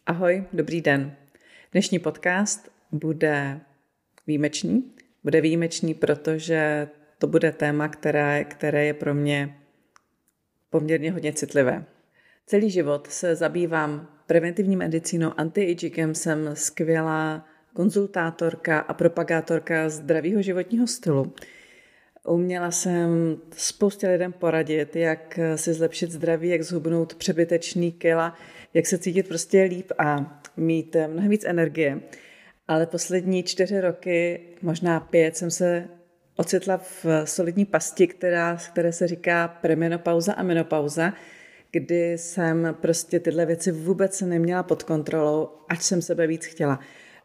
Ahoj, dobrý den. Dnešní podcast bude výjimečný. Bude výjimečný, protože to bude téma, které je pro mě poměrně hodně citlivé. Celý život se zabývám preventivní medicínou, anti-agingem, jsem skvělá konzultátorka a propagátorka zdravého životního stylu. Uměla jsem spoustě lidem poradit, jak si zlepšit zdraví, jak zhubnout přebytečný kila, jak se cítit prostě líp a mít mnohem víc energie. Ale poslední 4 roky, možná 5, jsem se ocitla v solidní pasti, které se říká premenopauza a menopauza, kdy jsem prostě tyhle věci vůbec neměla pod kontrolou, ať jsem sebe víc chtěla.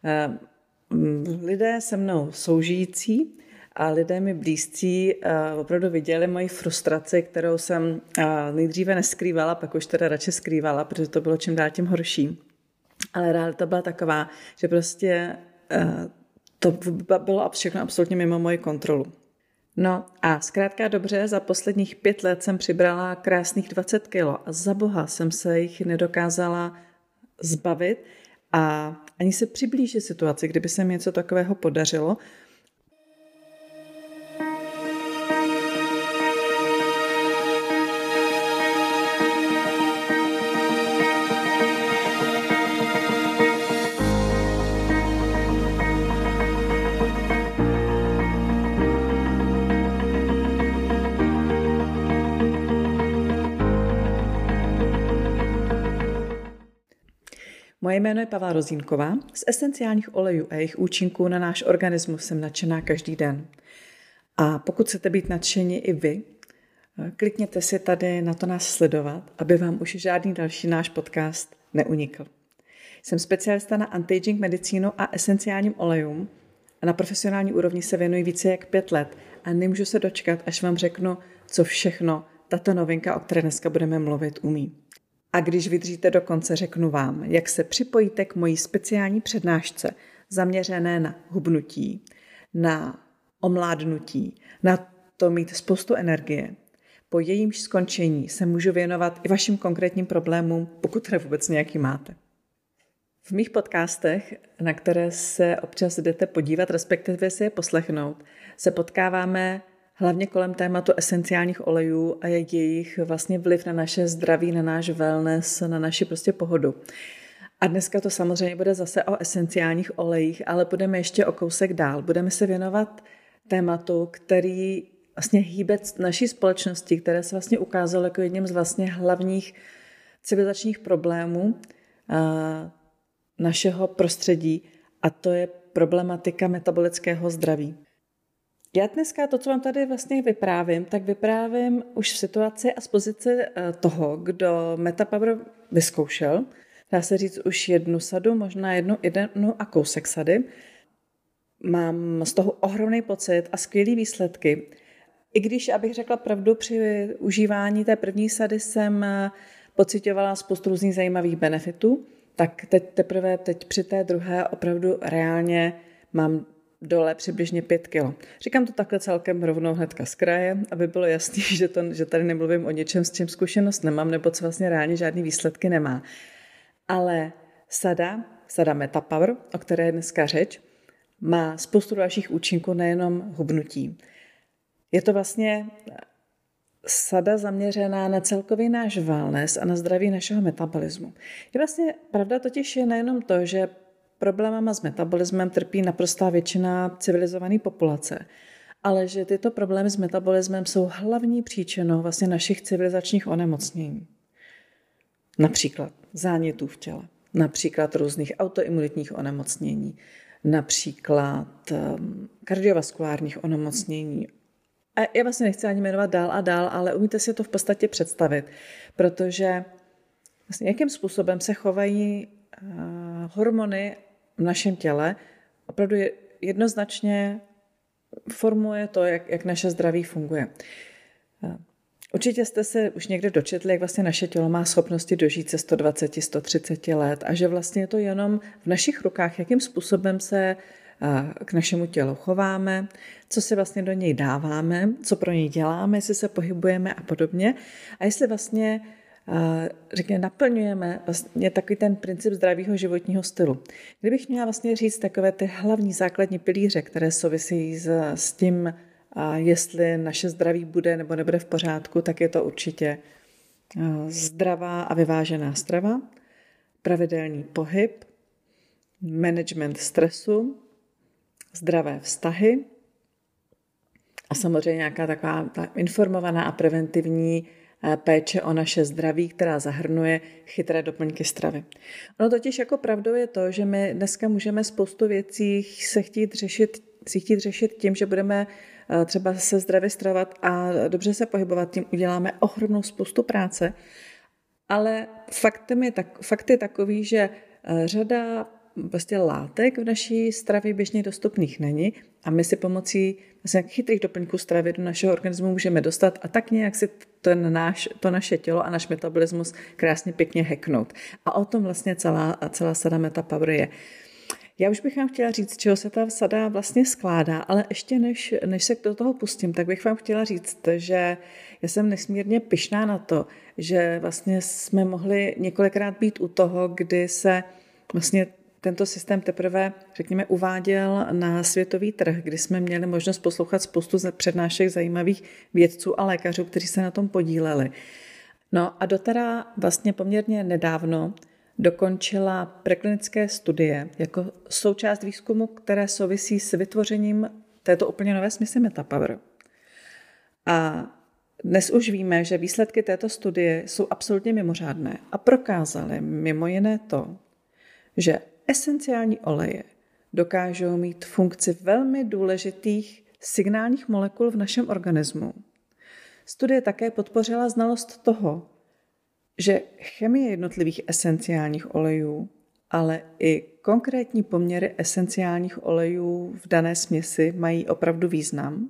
Lidé se mnou soužijící a lidé mi blízcí opravdu viděli moji frustraci, kterou jsem nejdříve neskrývala, pak už teda radši skrývala, protože to bylo čím dál tím horší. Ale realita byla taková, že prostě to bylo všechno absolutně mimo moji kontrolu. No a zkrátka dobře, za posledních 5 let jsem přibrala krásných 20 kilo a za boha jsem se jich nedokázala zbavit a ani se přiblížit situaci, kdyby se mi něco takového podařilo. Moje jméno je Pavla Rozínková. Z esenciálních olejů a jejich účinků na náš organismus jsem nadšená každý den. A pokud chcete být nadšeni i vy, klikněte si tady na to nás sledovat, aby vám už žádný další náš podcast neunikl. Jsem specialista na anti-aging medicínu a esenciálním olejům a na profesionální úrovni se věnuji více jak 5 let a nemůžu se dočkat, až vám řeknu, co všechno tato novinka, o které dneska budeme mluvit, umí. A když vydržíte do konce, řeknu vám, jak se připojíte k mojí speciální přednášce zaměřené na hubnutí, na omládnutí, na to mít spoustu energie. Po jejímž skončení se můžu věnovat i vašim konkrétním problémům, pokud teda vůbec nějaký máte. V mých podcastech, na které se občas jdete podívat, respektive si je poslechnout, se potkáváme hlavně kolem tématu esenciálních olejů a jejich vlastně vliv na naše zdraví, na náš wellness, na naši prostě pohodu. A dneska to samozřejmě bude zase o esenciálních olejích, ale budeme ještě o kousek dál. Budeme se věnovat tématu, který vlastně hýbe naší společnosti, které se vlastně ukázalo jako jedním z vlastně hlavních civilizačních problémů našeho prostředí, a to je problematika metabolického zdraví. Já dneska to, co vám tady vlastně vyprávím, tak vyprávím už v situaci a z pozice toho, kdo Metapower vyzkoušel. Dá se říct už 1 sadu, možná jednu a kousek sady. Mám z toho ohromný pocit a skvělý výsledky. I když, abych řekla pravdu, při užívání té první sady jsem pocitovala spoustu různých zajímavých benefitů, tak teď při té druhé opravdu reálně mám dole přibližně 5 kilo. Říkám to takhle celkem rovnou hnedka z kraje, aby bylo jasný, že tady nemluvím o něčem, s čím zkušenost nemám, nebo co vlastně reálně žádný výsledky nemá. Ale sada Metapower, o které je dneska řeč, má spoustu dalších účinků, nejenom hubnutí. Je to vlastně sada zaměřená na celkový náš wellness a na zdraví našeho metabolismu. Je vlastně pravda totiž je nejenom to, že problémama s metabolismem trpí naprostá většina civilizované populace, ale že tyto problémy s metabolismem jsou hlavní příčinou vlastně našich civilizačních onemocnění. Například zánětů v těle, například různých autoimunitních onemocnění, například kardiovaskulárních onemocnění. A já vlastně nechci ani jmenovat dál a dál, ale umíte si to v podstatě představit, protože vlastně jakým způsobem se chovají hormony v našem těle, opravdu jednoznačně formuje to, jak naše zdraví funguje. Určitě jste se už někde dočetli, jak vlastně naše tělo má schopnosti dožít se 120-130 let a že vlastně je to jenom v našich rukách, jakým způsobem se k našemu tělu chováme, co si vlastně do něj dáváme, co pro něj děláme, jestli se pohybujeme a podobně. A jestli vlastně řekněme, naplňujeme vlastně takový ten princip zdravého životního stylu. Kdybych měla vlastně říct takové ty hlavní základní pilíře, které souvisí s tím, jestli naše zdraví bude nebo nebude v pořádku, tak je to určitě zdravá a vyvážená strava, pravidelný pohyb, management stresu, zdravé vztahy a samozřejmě nějaká taková ta informovaná a preventivní péče o naše zdraví, která zahrnuje chytré doplňky stravy. Ono totiž jako pravdou je to, že my dneska můžeme spoustu věcí chtít řešit tím, že budeme třeba se zdravě stravovat a dobře se pohybovat, tím uděláme ohromnou spoustu práce, ale fakt je takový, že řada prostě látek v naší stravě běžně dostupných není a my si pomocí chytrých doplňků stravy do našeho organismu můžeme dostat a tak nějak si to naše tělo a náš metabolismus krásně pěkně hacknout. A o tom vlastně celá sada MetaPower je. Já už bych vám chtěla říct, čeho se ta sada vlastně skládá, ale ještě než se do toho pustím, tak bych vám chtěla říct, že já jsem nesmírně pyšná na to, že vlastně jsme mohli několikrát být u toho, kdy se vlastně tento systém teprve, řekněme, uváděl na světový trh, kdy jsme měli možnost poslouchat spoustu přednášek zajímavých vědců a lékařů, kteří se na tom podíleli. No a dotera vlastně poměrně nedávno dokončila preklinické studie jako součást výzkumu, které souvisí s vytvořením této úplně nové směsi MetaPower. A dnes už víme, že výsledky této studie jsou absolutně mimořádné a prokázaly mimo jiné to, že esenciální oleje dokážou mít funkci velmi důležitých signálních molekul v našem organismu. Studie také podpořila znalost toho, že chemie jednotlivých esenciálních olejů, ale i konkrétní poměry esenciálních olejů v dané směsi mají opravdu význam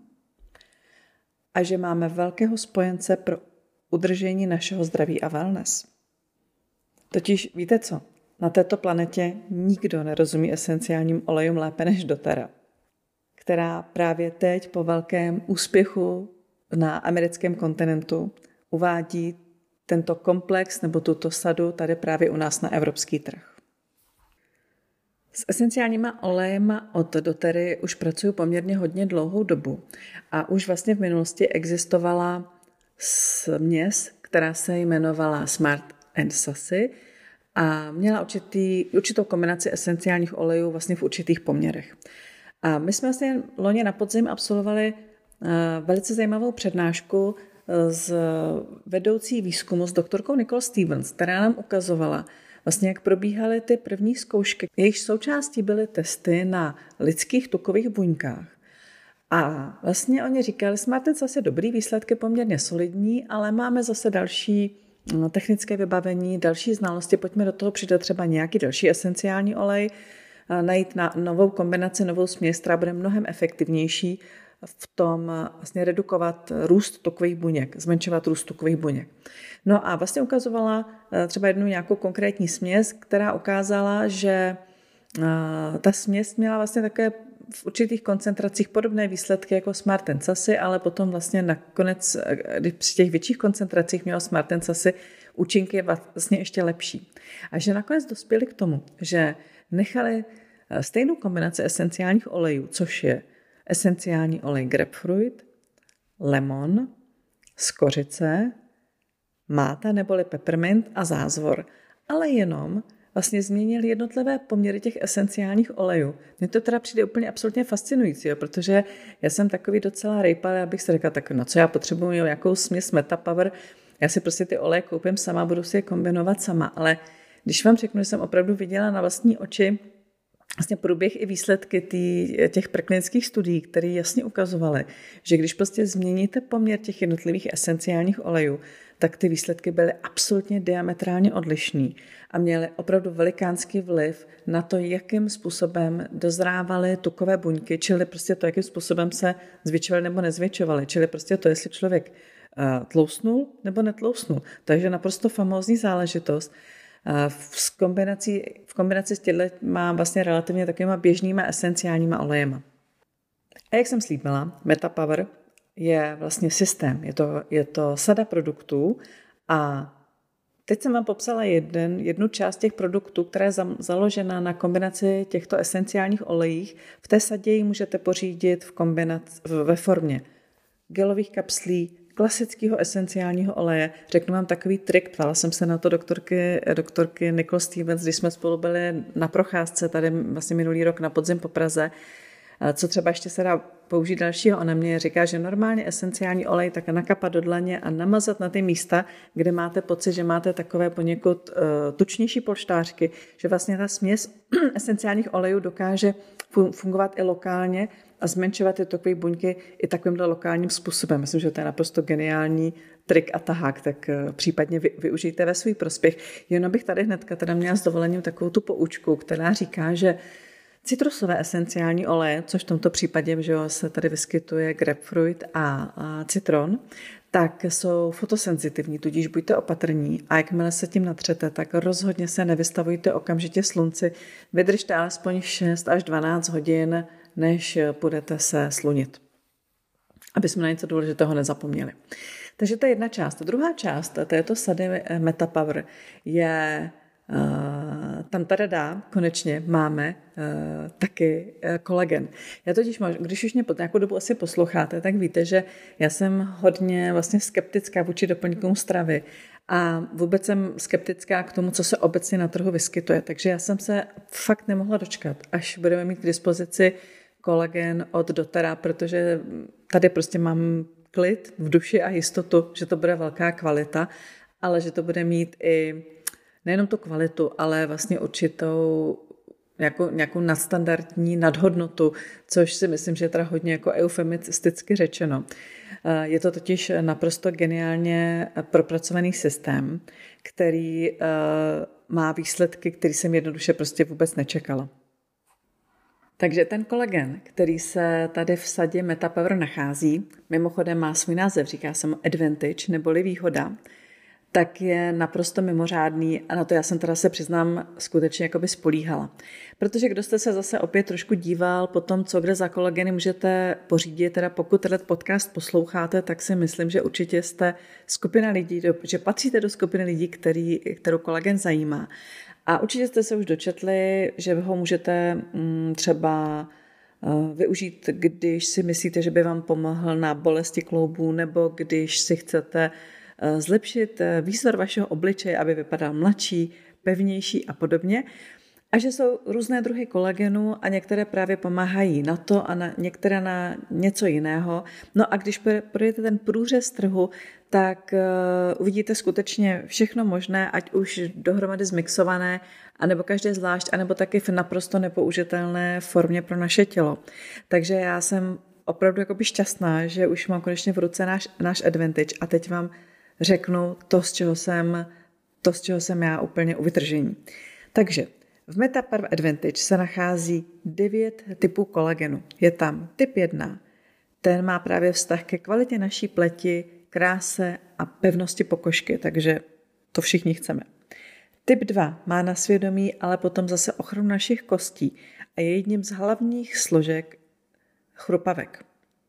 a že máme velkého spojence pro udržení našeho zdraví a wellness. Totiž víte co? Na této planetě nikdo nerozumí esenciálním olejům lépe než doTERRA, která právě teď po velkém úspěchu na americkém kontinentu uvádí tento komplex nebo tuto sadu tady právě u nás na evropský trh. S esenciálníma olejema od doTERRY už pracuji poměrně hodně dlouhou dobu a už vlastně v minulosti existovala směs, která se jmenovala Smart & Sassy a měla určitou kombinaci esenciálních olejů vlastně v určitých poměrech. A my jsme vlastně loni na podzim absolvovali velice zajímavou přednášku s vedoucí výzkumu s doktorkou Nicole Stevens, která nám ukazovala vlastně, jak probíhaly ty první zkoušky. Jejich součástí byly testy na lidských tukových buňkách. A vlastně oni říkali, Smart & Sassy dobrý, výsledky poměrně solidní, ale máme zase další technické vybavení, další znalosti, pojďme do toho přidat třeba nějaký další esenciální olej, najít na novou kombinaci, novou směs, která bude mnohem efektivnější v tom vlastně redukovat růst tukových buněk, zmenšovat růst tukových buněk. No a vlastně ukazovala třeba jednu nějakou konkrétní směs, která ukázala, že ta směs měla vlastně také v určitých koncentracích podobné výsledky jako Smart & Sassy, ale potom vlastně nakonec, když při těch větších koncentracích mělo Smart & Sassy účinky vlastně ještě lepší. A že nakonec dospěli k tomu, že nechali stejnou kombinaci esenciálních olejů, což je esenciální olej grapefruit, lemon, skořice, máta neboli peppermint a zázvor, ale jenom vlastně změnili jednotlivé poměry těch esenciálních olejů. Mně to teda přijde úplně absolutně fascinující, protože já jsem takový docela rejpal, abych si řekla, tak na co já potřebuji nějakou směs MetaPower, já si prostě ty oleje koupím sama, budu si je kombinovat sama, ale když vám řeknu, že jsem opravdu viděla na vlastní oči vlastně průběh i výsledky těch preklinických studií, které jasně ukazovaly, že když prostě změníte poměr těch jednotlivých esenciálních olejů, tak ty výsledky byly absolutně diametrálně odlišný a měly opravdu velikánský vliv na to, jakým způsobem dozrávaly tukové buňky, čili prostě to, jakým způsobem se zvětšovaly nebo nezvětšovaly, čili prostě to, jestli člověk tlousnul nebo netlousnul. Takže naprosto famózní záležitost. V kombinaci s těma vlastně relativně takovýma běžnýma esenciálníma olejema. A jak jsem slíbila, MetaPower je vlastně systém, je to sada produktů a Teď jsem vám popsala jednu část těch produktů, která je založena na kombinaci těchto esenciálních olejích. V té sadě ji můžete pořídit ve formě gelových kapslí, klasického esenciálního oleje. Řeknu vám takový trik, ptala jsem se na to doktorky Nicole Stevens, když jsme spolu byli na procházce tady vlastně minulý rok na podzim po Praze. Co třeba ještě se dá použít dalšího? Ona mě říká, že normálně esenciální olej tak nakapat do dlaně a namazat na ty místa, kde máte pocit, že máte takové poněkud tučnější polštářky, že vlastně ta směs esenciálních olejů dokáže fungovat i lokálně a zmenšovat ty tokové buňky i takovýmhle lokálním způsobem. Myslím, že to je naprosto geniální trik a tahák, tak případně využijte ve svůj prospěch. Jenom bych tady hnedka teda měla s dovolením takovou tu poučku, která říká, že citrusové esenciální oleje, což v tomto případě že se tady vyskytuje grapefruit a citron, tak jsou fotosenzitivní, tudíž buďte opatrní a jakmile se tím natřete, tak rozhodně se nevystavujte okamžitě slunci. Vydržte alespoň 6 až 12 hodin, než půjdete se slunit, aby jsme na něco důležitého nezapomněli. Takže to je jedna část. Druhá část této sady Metapower je tam tady konečně máme taky kolagen. Já totiž, když už mě po nějakou dobu asi posloucháte, tak víte, že já jsem hodně vlastně skeptická vůči doplňkům stravy a vůbec jsem skeptická k tomu, co se obecně na trhu vyskytuje. Takže já jsem se fakt nemohla dočkat, až budeme mít k dispozici kolagen od doTERRA, protože tady prostě mám klid v duši a jistotu, že to bude velká kvalita, ale že to bude mít i nejenom tu kvalitu, ale vlastně určitou nějakou nadstandardní nadhodnotu, což si myslím, že je teda hodně jako eufemisticky řečeno. Je to totiž naprosto geniálně propracovaný systém, který má výsledky, který jsem jednoduše prostě vůbec nečekala. Takže ten kolagen, který se tady v sadě Metapower nachází, mimochodem má svůj název, říká se mu Advantage, neboli výhoda, tak je naprosto mimořádný a na to já jsem teda se přiznám skutečně jakoby spolíhala. Protože kdo jste se zase opět trošku díval po tom, co kde za kolageny můžete pořídit, teda pokud tenhle podcast posloucháte, tak si myslím, že určitě jste skupina lidí, že patříte do skupiny lidí, kterou kolagen zajímá. A určitě jste se už dočetli, že ho můžete třeba využít, když si myslíte, že by vám pomohl na bolesti kloubů, nebo když si chcete zlepšit výzor vašeho obličeje, aby vypadal mladší, pevnější a podobně. A že jsou různé druhy kolagenu a některé právě pomáhají na to a některé na něco jiného. No a když projdete ten průřez trhu, tak uvidíte skutečně všechno možné, ať už dohromady zmixované, anebo každé zvlášť, anebo taky v naprosto nepoužitelné formě pro naše tělo. Takže já jsem opravdu jakoby šťastná, že už mám konečně v ruce náš Advantage a teď vám řeknu to, z čeho jsem já úplně u vytržení. Takže v Metapower Advantage se nachází 9 typů kolagenu. Je tam typ 1, ten má právě vztah ke kvalitě naší pleti, kráse a pevnosti pokožky, takže to všichni chceme. Typ 2 má na svědomí ale potom zase ochranu našich kostí a je jedním z hlavních složek chrupavek.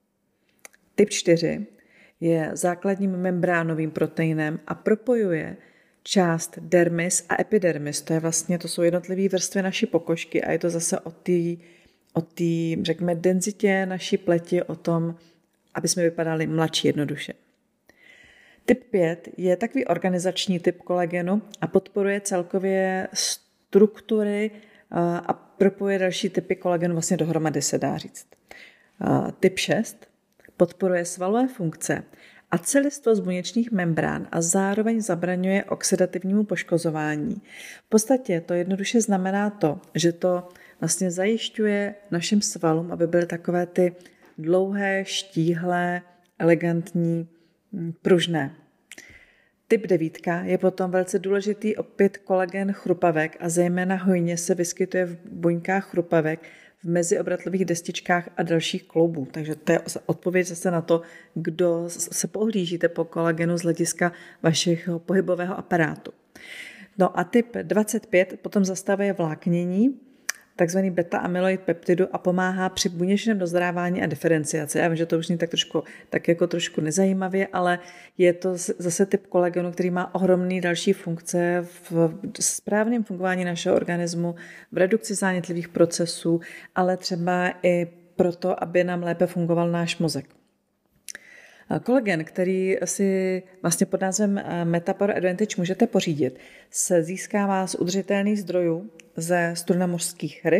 Typ 4 je základním membránovým proteinem a propojuje část dermis a epidermis. To jsou jednotlivé vrstvy naší pokožky a je to zase o té, řekněme, denzitě naší pleti, o tom, aby jsme vypadali mladší jednoduše. Typ 5 je takový organizační typ kolagenu a podporuje celkově struktury a propojuje další typy kolagenu vlastně dohromady, se dá říct. Typ 6 podporuje svalové funkce a celistvost buněčných membrán a zároveň zabraňuje oxidativnímu poškozování. V podstatě to jednoduše znamená to, že to vlastně zajišťuje našim svalům, aby byly takové ty dlouhé, štíhlé, elegantní, pružné. Typ 9 je potom velice důležitý opět kolagen chrupavek a zejména hojně se vyskytuje v buňkách chrupavek, v meziobratlových destičkách a dalších kloubů. Takže to je odpověď zase na to, kdo se pohlížíte po kolagenu z hlediska vašeho pohybového aparátu. No a typ 25 potom zastavuje vláknění takzvaný beta-amyloid peptidu a pomáhá při buněčném dozrávání a diferenciaci. Já vím, že to už není tak jako trošku nezajímavě, ale je to zase typ kolagenu, který má ohromný další funkce v správném fungování našeho organismu, v redukci zánětlivých procesů, ale třeba i proto, aby nám lépe fungoval náš mozek. Kolagen, který si vlastně pod názvem Metapower Advantage můžete pořídit, se získává z udržitelných zdrojů ze strunamořských ryb.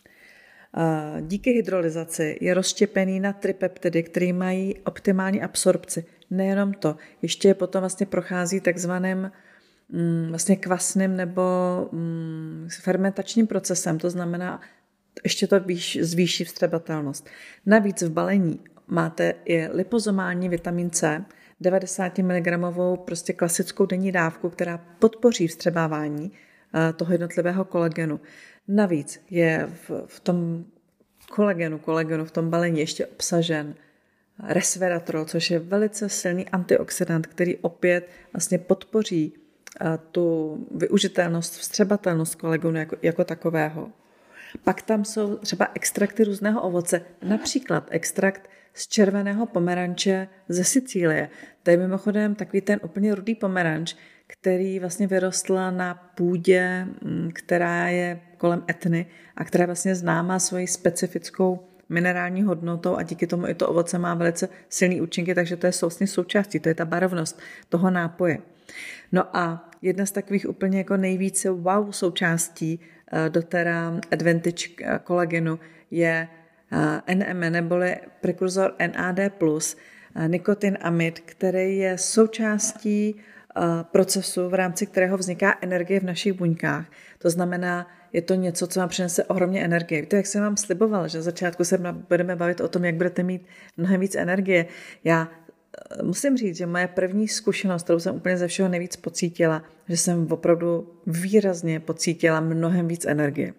Díky hydrolyzaci je rozštěpený na tripeptidy, které mají optimální absorpci. Nejenom to, ještě potom vlastně prochází takzvaným vlastně kvasným nebo fermentačním procesem, to znamená, ještě to zvýší vstřebatelnost. Navíc v balení máte i lipozomální vitamin C, 90 mg prostě klasickou denní dávku, která podpoří vstřebávání toho jednotlivého kolagenu. Navíc je v tom kolagenu v tom balení ještě obsažen resveratrol, což je velice silný antioxidant, který opět vlastně podpoří tu využitelnost, vstřebatelnost kolagenu jako takového. Pak tam jsou třeba extrakty různého ovoce, například extrakt z červeného pomeranče ze Sicílie. To je mimochodem takový ten úplně rudý pomeranč, který vlastně vyrostla na půdě, která je kolem Etny a která je vlastně známá svojí specifickou minerální hodnotou a díky tomu i to ovoce má velice silný účinky, takže to je vlastně součástí, to je ta barevnost toho nápoje. No a jedna z takových úplně jako nejvíce wow součástí doTERRA Advantage kolagenu je NMN neboli prekurzor NAD+, nikotinamid, který je součástí procesu, v rámci kterého vzniká energie v našich buňkách. To znamená, je to něco, co vám přinese ohromně energie. Víte, jak jsem vám slibovala, že na začátku se budeme bavit o tom, jak budete mít mnohem víc energie. Já musím říct, že moje první zkušenost, kterou jsem úplně ze všeho nejvíc pocítila, že jsem opravdu výrazně pocítila mnohem víc energie.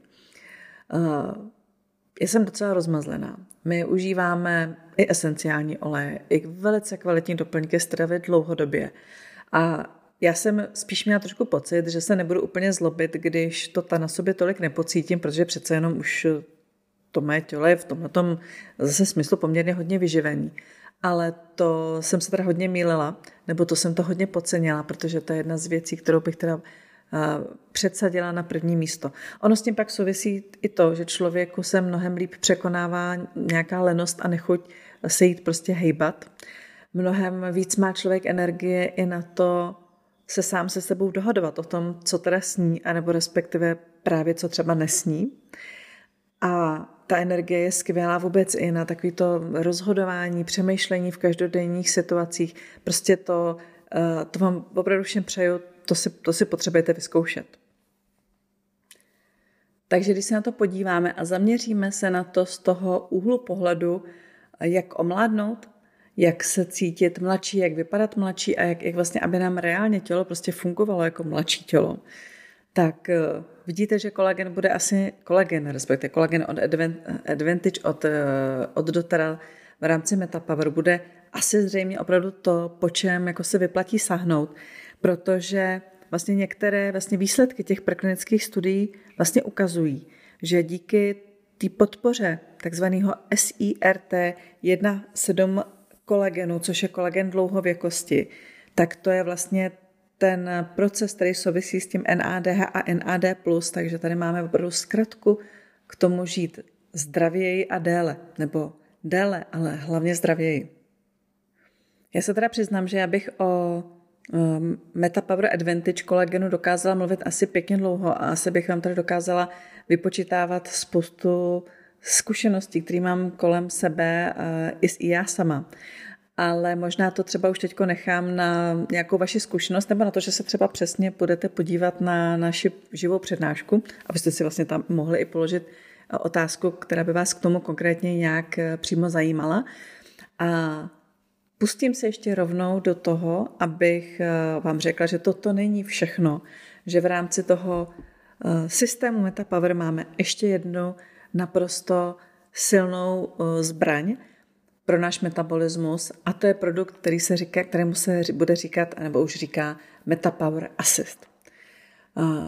Jsem docela rozmazlená. My užíváme i esenciální oleje, i velice kvalitní doplňky stravy dlouhodobě. A já jsem spíš měla trošku pocit, že se nebudu úplně zlobit, když to na sobě tolik nepocítím, protože přece jenom už to moje tělo je v tomhletom zase smyslu poměrně hodně vyživený. Ale to jsem se teda hodně mýlila, nebo to jsem to hodně podcenila, protože to je jedna z věcí, kterou bych teda předsadila na první místo. Ono s tím pak souvisí i to, že člověku se mnohem líp překonává nějaká lenost a nechuť se jít prostě hejbat. Mnohem víc má člověk energie i na to se sám se sebou dohadovat o tom, co teda sní, anebo respektive právě co třeba nesní. A ta energie je skvělá vůbec i na takovýto rozhodování, přemýšlení v každodenních situacích. Prostě to vám opravdu všem přeju, to si potřebujete vyzkoušet. Takže když se na to podíváme a zaměříme se na to z toho úhlu pohledu, jak omládnout, jak se cítit mladší, jak vypadat mladší a jak vlastně, aby nám reálně tělo prostě fungovalo jako mladší tělo, tak vidíte, že kolagen bude asi respektive kolagen od Advantage od doTERRA v rámci Metapower bude asi zřejmě opravdu to, po čem jako se vyplatí sáhnout, protože vlastně některé vlastně výsledky těch preklinických studií vlastně ukazují, že díky té podpoře takzvaného SIRT1,7 kolagenu, což je kolagen dlouhověkosti, tak to je vlastně ten proces, který souvisí s tím NADH a NAD+, takže tady máme opravdu zkratku k tomu žít zdravěji a déle, nebo déle, ale hlavně zdravěji. Já se teda přiznám, že já bych o Metapower Advantage kolagenu dokázala mluvit asi pěkně dlouho a asi bych vám tady dokázala vypočítávat spoustu zkušeností, které mám kolem sebe i já sama. Ale možná to třeba už teďko nechám na nějakou vaši zkušenost nebo na to, že se třeba přesně budete podívat na naši živou přednášku, abyste si vlastně tam mohli i položit otázku, která by vás k tomu konkrétně nějak přímo zajímala. A pustím se ještě rovnou do toho, abych vám řekla, že toto není všechno, že v rámci toho systému Metapower máme ještě jednu naprosto silnou zbraň pro náš metabolismus a to je produkt, kterému se bude říkat, nebo už říká Metapower Assist.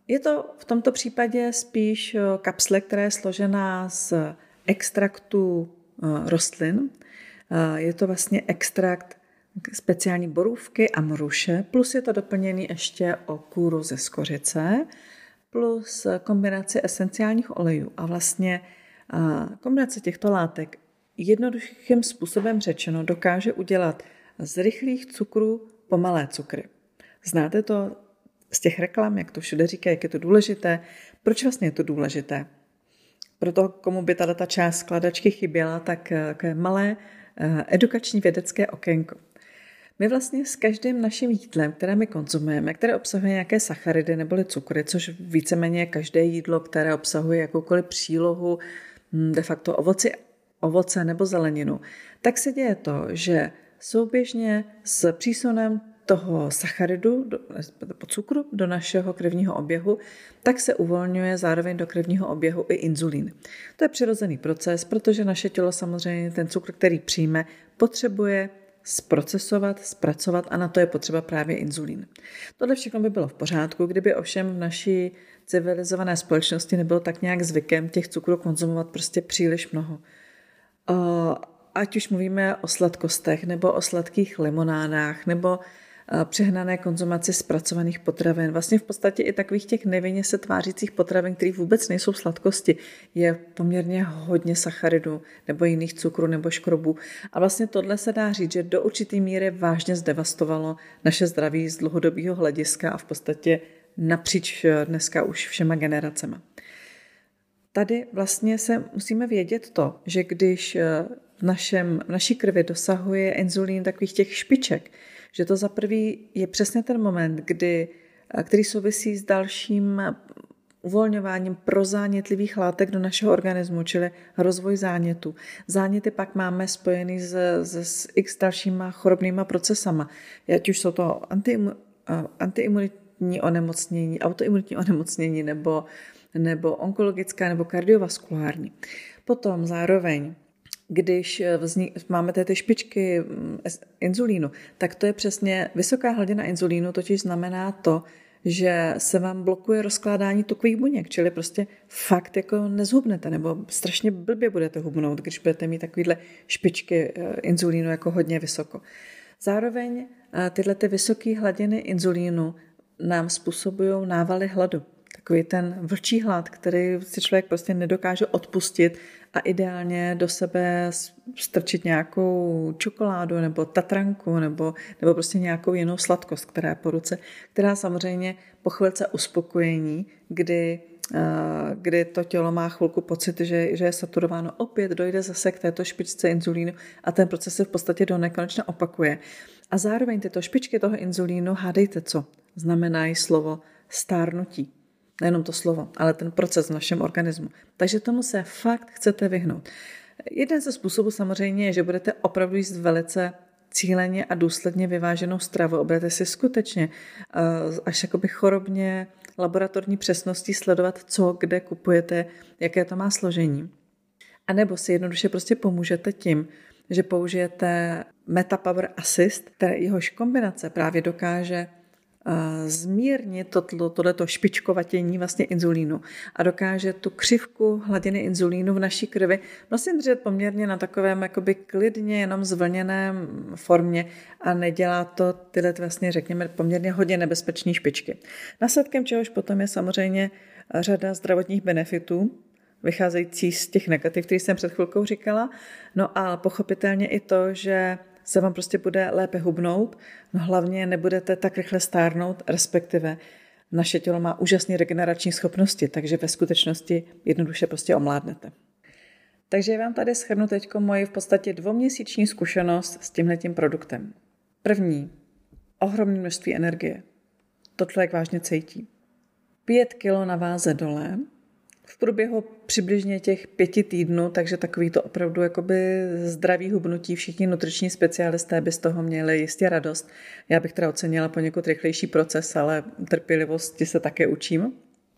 Je to v tomto případě spíš kapsle, která je složená z extraktu rostlin. Je to vlastně extrakt speciální borůvky a mruše, plus je to doplněný ještě o kůru ze skořice, plus kombinace esenciálních olejů. A vlastně kombinace těchto látek jednoduchým způsobem řečeno dokáže udělat z rychlých cukrů pomalé cukry. Znáte to z těch reklam, jak to všude říká, jak je to důležité. Proč vlastně je to důležité? Pro toho, komu by ta část skladačky chyběla, tak malé edukační vědecké okénko. My vlastně s každým naším jídlem, které my konzumujeme, které obsahuje nějaké sacharidy neboli cukry, což víceméně každé jídlo, které obsahuje jakoukoliv přílohu, de facto ovoce nebo zeleninu, tak se děje to, že souběžně s přísunem toho sacharidu, cukru do našeho krevního oběhu, tak se uvolňuje zároveň do krevního oběhu i inzulín. To je přirozený proces, protože naše tělo samozřejmě ten cukr, který přijme, potřebuje zprocesovat, zpracovat a na to je potřeba právě inzulín. Tohle všechno by bylo v pořádku, kdyby ovšem v naší civilizované společnosti nebylo tak nějak zvykem těch cukrů konzumovat prostě příliš mnoho. Ať už mluvíme o sladkostech, nebo o sladkých limonádách, nebo přehnané konzumaci zpracovaných potravin. Vlastně v podstatě i takových těch nevinně se tvářících potravin, které vůbec nejsou sladkosti, je poměrně hodně sacharidů nebo jiných cukrů nebo škrobů. A vlastně tohle se dá říct, že do určitý míry vážně zdevastovalo naše zdraví z dlouhodobého hlediska a v podstatě napříč dneska už všema generacema. Tady vlastně se musíme vědět to, že když v naší krvi dosahuje inzulín takových těch špiček, že to za prvý je přesně ten moment, který souvisí s dalším uvolňováním prozánětlivých látek do našeho organismu, čili rozvoj zánětu. Záněty pak máme spojený s x dalšíma chorobnýma procesama. Ať už jsou to antiimunitní onemocnění, autoimunitní onemocnění nebo onkologická nebo kardiovaskulární. Potom zároveň, když máme ty špičky inzulínu, tak to je přesně vysoká hladina inzulínu, totiž znamená to, že se vám blokuje rozkládání tukových buněk, čili prostě fakt jako nezhubnete nebo strašně blbě budete hubnout, když budete mít takovýhle špičky inzulínu jako hodně vysoko. Zároveň tyhle ty vysoké hladiny inzulínu nám způsobují návaly hladu. Takový ten vlčí hlad, který si člověk prostě nedokáže odpustit a ideálně do sebe strčit nějakou čokoládu nebo tatranku nebo prostě nějakou jinou sladkost, která je po ruce, která samozřejmě po chvilce uspokojení, kdy to tělo má chvilku pocit, že je saturováno, opět dojde zase k této špičce inzulínu a ten proces se v podstatě do nekonečna opakuje. A zároveň tyto špičky toho inzulínu, hádejte co, znamenají slovo stárnutí. Nejenom to slovo, ale ten proces v našem organismu. Takže tomu se fakt chcete vyhnout. Jeden ze způsobů samozřejmě je, že budete opravdu jíst velice cíleně a důsledně vyváženou stravu. Budete si skutečně až jakoby chorobně laboratorní přesností sledovat, co kde kupujete, jaké to má složení. A nebo si jednoduše prostě pomůžete tím, že použijete Metapower Assist, jehož kombinace právě dokáže zmírnit tohleto špičkovatění vlastně inzulínu a dokáže tu křivku hladiny inzulínu v naší krvi vlastně držet poměrně na takovém jakoby klidně, jenom zvlněném formě a nedělá to tyhle vlastně řekněme poměrně hodně nebezpečné špičky. Následkem čehož potom je samozřejmě řada zdravotních benefitů, vycházející z těch negativ, které jsem před chvilkou říkala, no a pochopitelně i to, že se vám prostě bude lépe hubnout, no hlavně nebudete tak rychle stárnout, respektive naše tělo má úžasné regenerační schopnosti, takže ve skutečnosti jednoduše prostě omládnete. Takže vám tady shrnu teď moji v podstatě 2měsíční zkušenost s tímhletím produktem. První, ohromné množství energie. To člověk vážně cítí. 5 kilo na váze dole, v průběhu přibližně těch 5 týdnů, takže takový to opravdu jakoby zdravý hubnutí, všichni nutriční specialisté by z toho měli jistě radost. Já bych teda ocenila poněkud rychlejší proces, ale trpělivosti se také učím.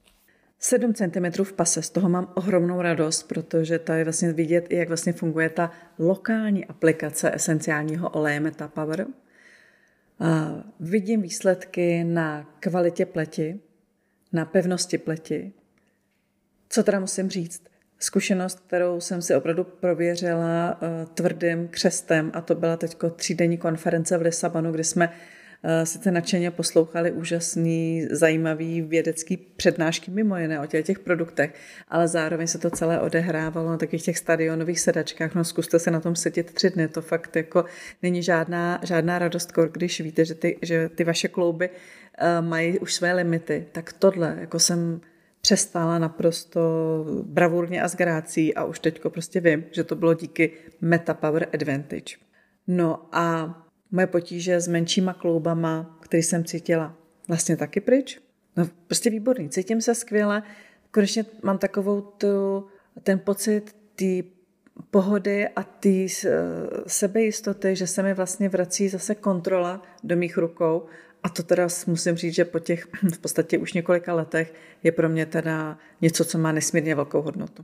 7 cm v pase, z toho mám ohromnou radost, protože to je vlastně vidět, jak vlastně funguje ta lokální aplikace esenciálního oleje Metapower. Vidím výsledky na kvalitě pleti, na pevnosti pleti. Co teda musím říct? Zkušenost, kterou jsem si opravdu prověřila tvrdým křestem, a to byla teďko 3denní konference v Lisabonu, kdy jsme sice nadšeně poslouchali úžasný, zajímavý vědecký přednášky mimo jiné o těch produktech, ale zároveň se to celé odehrávalo na takových těch stadionových sedačkách. No zkuste se na tom sedět 3 dny, to fakt jako není žádná radost, když víte, že ty vaše klouby mají už své limity. Tak tohle, jako jsem přestála naprosto bravurně a s grácí a už teďko prostě vím, že to bylo díky Meta Power Advantage. No a moje potíže s menšíma kloubama, který jsem cítila, vlastně taky pryč. No prostě výborný, cítím se skvěle. Konečně mám takovou ten pocit té pohody a té sebejistoty, že se mi vlastně vrací zase kontrola do mých rukou. A to teda musím říct, že po těch v podstatě už několika letech je pro mě teda něco, co má nesmírně velkou hodnotu.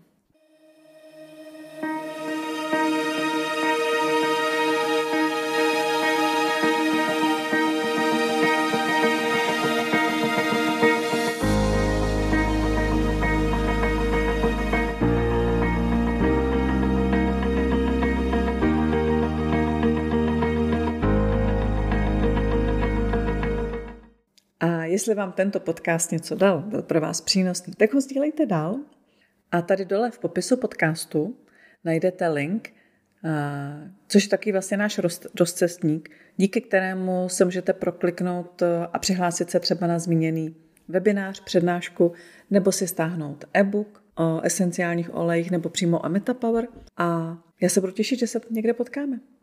A jestli vám tento podcast něco dal, byl pro vás přínosný, tak ho sdílejte dál. A tady dole v popisu podcastu najdete link, což je taky vlastně náš rozcestník, díky kterému se můžete prokliknout a přihlásit se třeba na zmíněný webinář, přednášku, nebo si stáhnout e-book o esenciálních olejích nebo přímo o Meta Power. A já se budu těšit, že se někde potkáme.